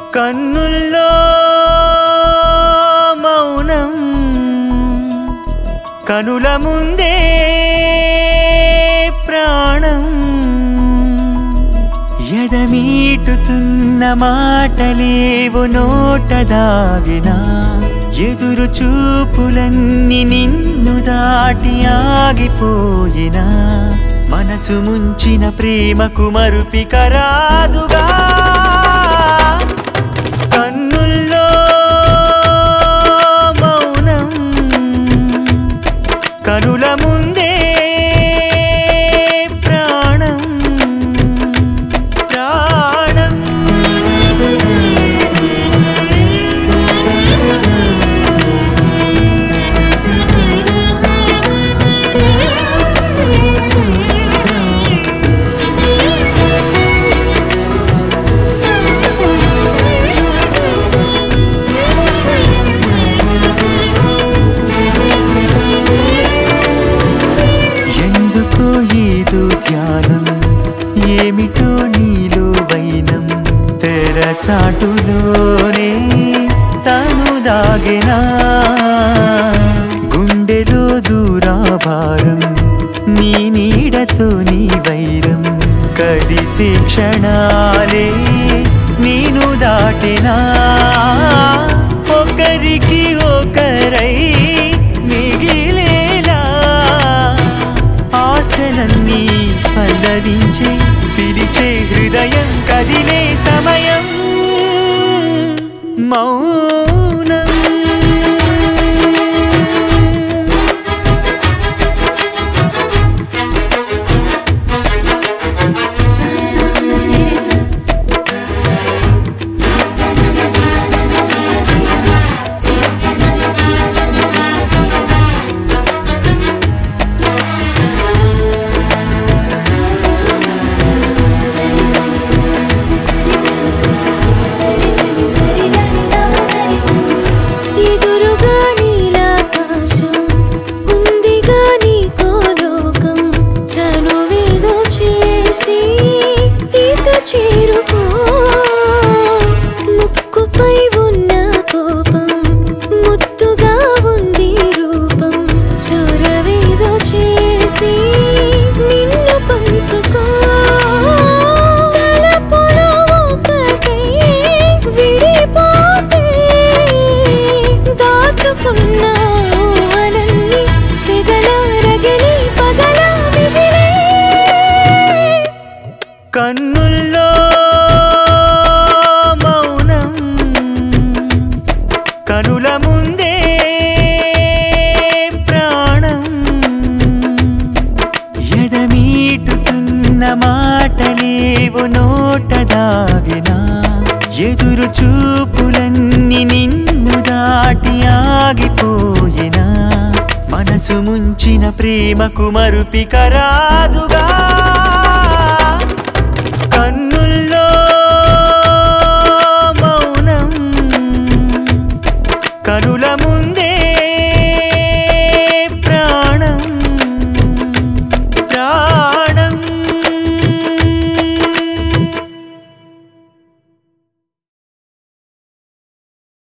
కన్నుల్లో మౌనం కనుల ముందే ప్రాణం ఎదమీటుతున్న మాటలేవు నోట దాగినా ఎదురు చూపులన్నీ నిన్ను దాటి ఆగిపోయినా మనసు ముంచిన ప్రేమకు మరుపిక రాదుగా కన్నుల్లో మౌనం కనుల ముందే ప్రాణం ప్రాణం ధ్యానం ఏమిటో నీలో వైనం తెరచాటులోనే తను దాగెనా గుండెలో దూరాభారం నీ నీడతో నీ వైరం కలిసే క్షణాలే నేను దాటెనా ఒకరికి ఒకరై మిగిలేలా ఆశలన్నీ పల్లవించే పిలిచే హృదయం కదిలే సమయం మౌనం చేరుకో ముక్కుపై ఉన్న కోపం ముద్దుగా ఉంది రూపం చొరవేదో చేసి నిన్ను పంచుకో తలపులో ఒకటే విడిపోతే దాచుకున్న ఊహలన్నీ సిగల రగిలి పగల మిగిలే కన్నుల్లో మౌనం కనుల ముందే ప్రాణం ఎదమీటుతున్న మాటలేవు నోట దాగినా ఎదురు చూపులన్నీ నిన్ను దాటి ఆగిపోయినా మనసు ముంచిన ప్రేమకు మరుపిక రాదుగా కన్ను